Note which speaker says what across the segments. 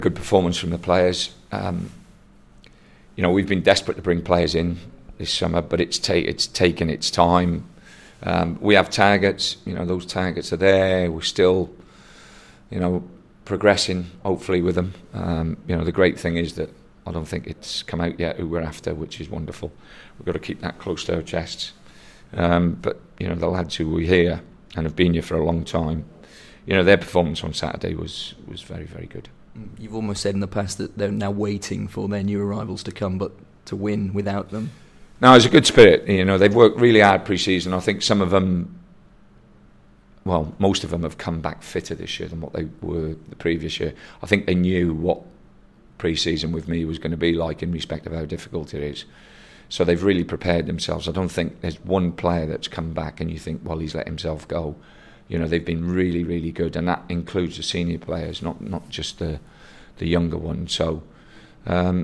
Speaker 1: Good performance from the players. We've been desperate to bring players in this summer, but it's taken its time. We have targets. Those targets are there. We're still, progressing. Hopefully with them. The great thing is that I don't think it's come out yet who we're after, which is wonderful. We've got to keep that close to our chests. But the lads who were here and have been here for a long time, their performance on Saturday was very, very good.
Speaker 2: You've almost said in the past that they're now waiting for their new arrivals to come, but to win without them.
Speaker 1: No, it's a good spirit. They've worked really hard pre-season. I think some of them, well, most of them have come back fitter this year than what they were the previous year. I think they knew what pre-season with me was going to be like in respect of how difficult it is. So they've really prepared themselves. I don't think there's one player that's come back and you think, well, he's let himself go. They've been really, really good, and that includes the senior players, not just the younger ones. So, I've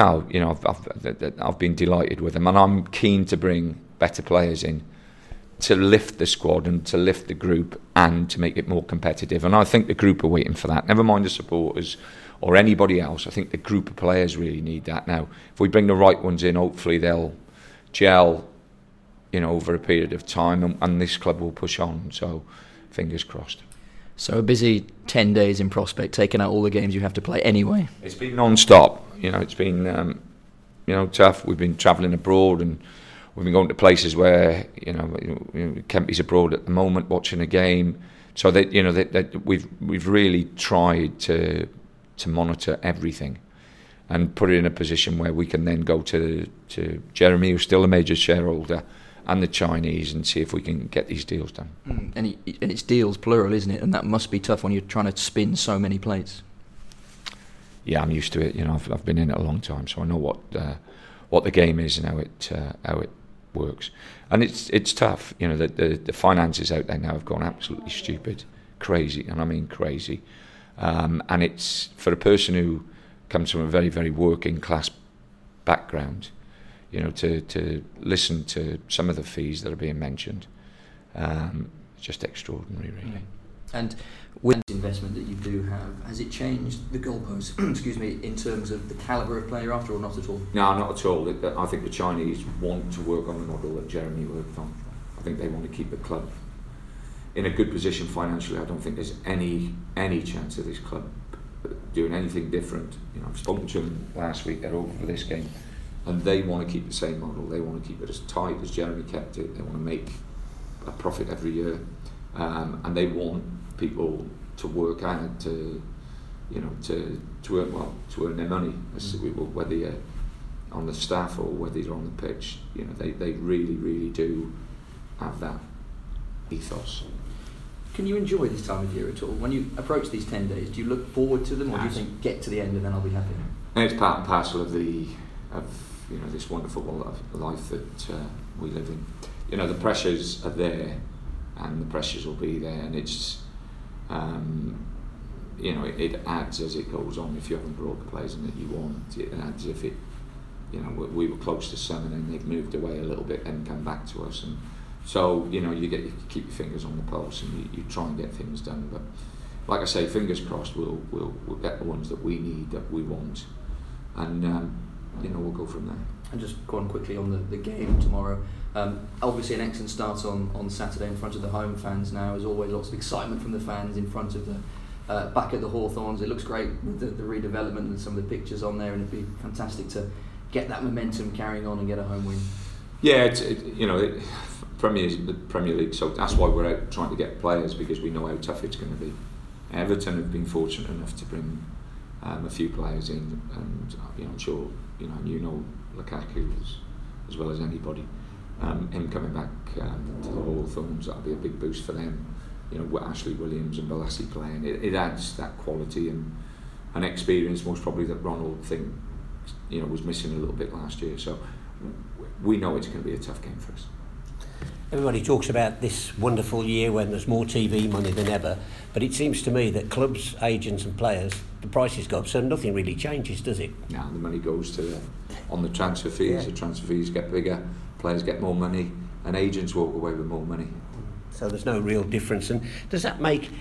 Speaker 1: been delighted with them, and I'm keen to bring better players in to lift the squad and to lift the group and to make it more competitive. And I think the group are waiting for that. Never mind the supporters or anybody else. I think the group of players really need that now. If we bring the right ones in, hopefully they'll gel, over a period of time, and this club will push on. So, fingers crossed.
Speaker 2: So a busy 10 days in Prospect, taking out all the games you have to play anyway.
Speaker 1: It's been non-stop. It's been tough. We've been travelling abroad, and we've been going to places where Kempy's abroad at the moment watching a game. So we've really tried to monitor everything and put it in a position where we can then go to Jeremy, who's still a major shareholder, and the Chinese, and see if we can get these deals done.
Speaker 2: And it's deals plural, isn't it? And that must be tough when you're trying to spin so many plates. Yeah,
Speaker 1: I'm used to it. I've been in it a long time, so I know what the game is and how it works. And it's tough. The finances out there now have gone absolutely stupid, crazy, and I mean crazy. And it's for a person who comes from a very, very working class background. To listen to some of the fees that are being mentioned, just extraordinary, really.
Speaker 2: And with the investment that you do have, has it changed the goalposts, in terms of the calibre of player after, or not at all?
Speaker 1: No, not at all. I think the Chinese want to work on the model that Jeremy worked on. I think they want to keep the club in a good position financially. I don't think there's any chance of this club doing anything different. I've spoken to them last week. They're over for this game. And they want to keep the same model. They want to keep it as tight as Jeremy kept it. They want to make a profit every year, and they want people to work hard to earn well, to earn their money. Whether you're on the staff or whether you're on the pitch, they really, really do have that ethos.
Speaker 2: Can you enjoy this time of year at all? When you approach these 10 days, do you look forward to them, or do you think get to the end and then I'll be happy?
Speaker 1: And it's part and parcel of this wonderful life that we live in. The pressures are there, and the pressures will be there, and it's it adds as it goes on. If you haven't brought the players in that you want, it adds. If it, we were close to some, and then they've moved away a little bit and come back to us, and so you keep your fingers on the pulse, and you try and get things done. But like I say, fingers crossed, we'll get the ones that we need, that we want, and we'll go from there.
Speaker 2: And just go on quickly on the game tomorrow. Obviously an excellent start on Saturday in front of the home fans now. As always, lots of excitement from the fans in front of the back at the Hawthorns. It looks great with the redevelopment and some of the pictures on there, and it'd be fantastic to get that momentum carrying on and get a home win.
Speaker 1: Yeah, Premier League, so that's why we're out trying to get players, because we know how tough it's going to be. Everton have been fortunate enough to bring a few players in, and I'm sure Lukaku as well as anybody. Him coming back to the Hawthorns, that'll be a big boost for them. With Ashley Williams and Balassi playing, it adds that quality and experience, most probably, that Ronald was missing a little bit last year. So we know it's going to be a tough game for us.
Speaker 3: Everybody talks about this wonderful year when there's more TV money than ever, but it seems to me that clubs, agents and players, the prices go up, so nothing really changes, does it?
Speaker 1: No, the money goes on the transfer fees. Yeah. The transfer fees get bigger, players get more money, and agents walk away with more money.
Speaker 3: So there's no real difference. And does that make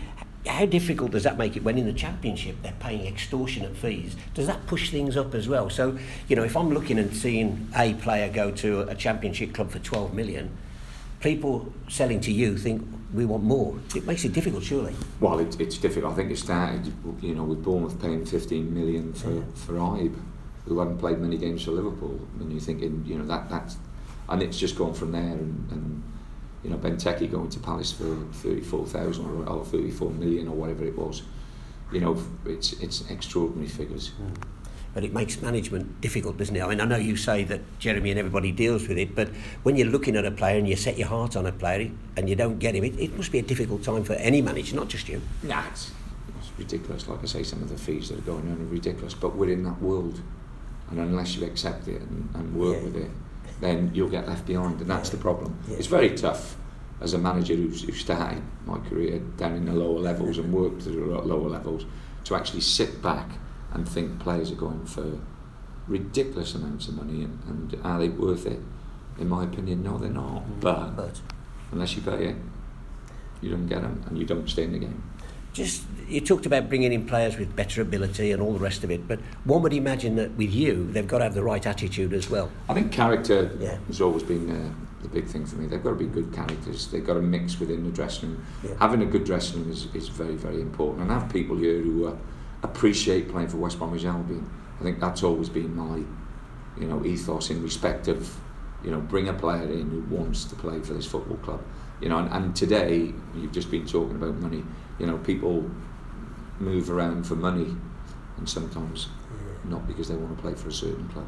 Speaker 3: how difficult does that make it when in the Championship they're paying extortionate fees? Does that push things up as well? So, you know, if I'm looking and seeing a player go to a Championship club for 12 million, people selling to you think we want more. It makes it difficult, surely.
Speaker 1: Well, it's difficult. I think it started, you know, with Bournemouth paying 15 million for Ibe, who hadn't played many games for Liverpool, and you're thinking, you know, that's, and it's just gone from there, and you know, Benteke going to Palace for 34,000 or 34 million or whatever it was. You know, it's extraordinary figures.
Speaker 3: But it makes management difficult, doesn't it? I mean, I know you say that Jeremy and everybody deals with it, but when you're looking at a player and you set your heart on a player and you don't get him, it must be a difficult time for any manager, not just you.
Speaker 1: Nah, it's ridiculous. Like I say, some of the fees that are going on are ridiculous, but we're in that world, and unless you accept it and work with it, then you'll get left behind, and that's the problem. It's very tough as a manager who started my career down in the lower levels and worked at the lower levels to actually sit back and think players are going for ridiculous amounts of money, and are they worth it? In my opinion, no, they're not. But unless you pay it, you don't get them, and you don't stay in the game.
Speaker 3: Just, you talked about bringing in players with better ability and all the rest of it, but one would imagine that with you, they've got to have the right attitude as well.
Speaker 1: I think character has always been the big thing for me. They've got to be good characters. They've got to mix within the dressing room. Having a good dressing room is very, very important. And have people here who appreciate playing for West Bromwich Albion. I think that's always been my, you know, ethos in respect of, you know, bring a player in who wants to play for this football club. You know, and today you've just been talking about money. You know, people move around for money, and sometimes not because they want to play for a certain club.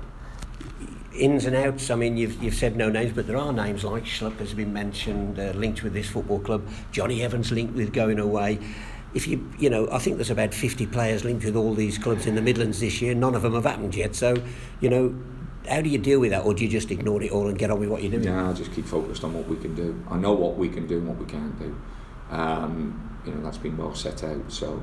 Speaker 3: Ins and outs, I mean, you've said no names, but there are names like Schlupp has been mentioned, linked with this football club. Johnny Evans linked with going away. If you know, I think there's about 50 players linked with all these clubs in the Midlands this year. None of them have happened yet. So, you know, how do you deal with that, or do you just ignore it all and get on with what you're doing?
Speaker 1: Yeah, I just keep focused on what we can do. I know what we can do and what we can't do. You know, that's been well set out. So,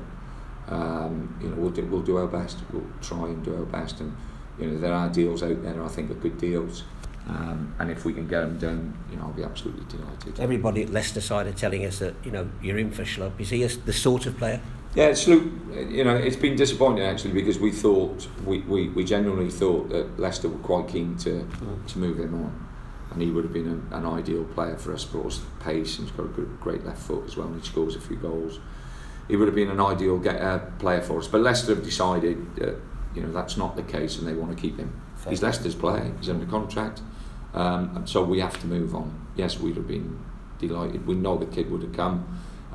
Speaker 1: you know, we'll do our best. We'll try and do our best. And you know, there are deals out there I think are good deals. And if we can get them done, you know, I'll be absolutely delighted.
Speaker 3: Everybody at Leicester side are telling us that, you know, you're in for Schlupp. Is he the sort of player?
Speaker 1: Yeah, Schlupp, you know, it's been disappointing actually, because we thought, we genuinely thought that Leicester were quite keen to move him on, and he would have been an ideal player for us. Brought us pace, and he's got a great left foot as well, and he scores a few goals. He would have been an ideal player for us, but Leicester have decided that, you know, that's not the case, and they want to keep him. He's Leicester's player, he's under contract, and so we have to move on. Yes, we'd have been delighted. We know the kid would have come,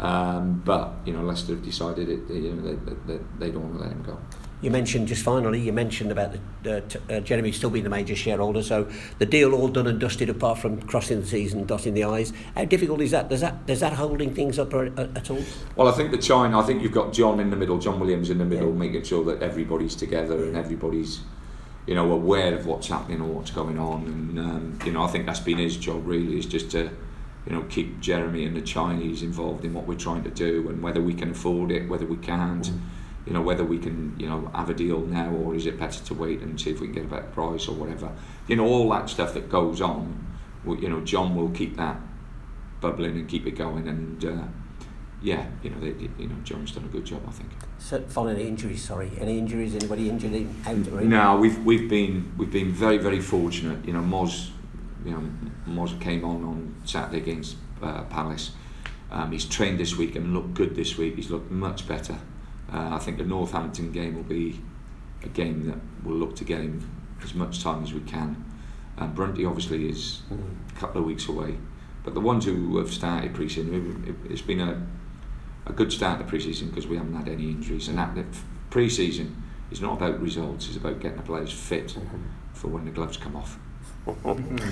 Speaker 1: but you know, Leicester have decided it. You know, they don't want to let him go.
Speaker 3: You mentioned, just finally, you mentioned about Jeremy still being the major shareholder, so the deal all done and dusted apart from crossing the T's and dotting the I's. How difficult is that? Does that holding things up at all?
Speaker 1: Well, I think I think you've got John in the middle, John Williams in the middle, making sure that everybody's together and everybody's, you know, aware of what's happening or what's going on. And you know, I think that's been his job really, is just to, you know, keep Jeremy and the Chinese involved in what we're trying to do, and whether we can afford it, whether we can't. You know, whether we can, you know, have a deal now, or is it better to wait and see if we can get a better price or whatever. You know, all that stuff that goes on, you know, John will keep that bubbling and keep it going. And yeah, you know, John's done a good job, I think.
Speaker 3: So, following injuries, sorry, any injuries? Anybody injured out?
Speaker 1: No, we've been very, very fortunate. You know, Moz came on Saturday against Palace. He's trained this week and looked good this week. He's looked much better. I think the Northampton game will be a game that we'll look to get him as much time as we can. Brunty obviously is a couple of weeks away, but the ones who have started pre-season, it's been a good start to pre-season because we haven't had any injuries. And that pre-season is not about results; it's about getting the players fit for when the gloves come off.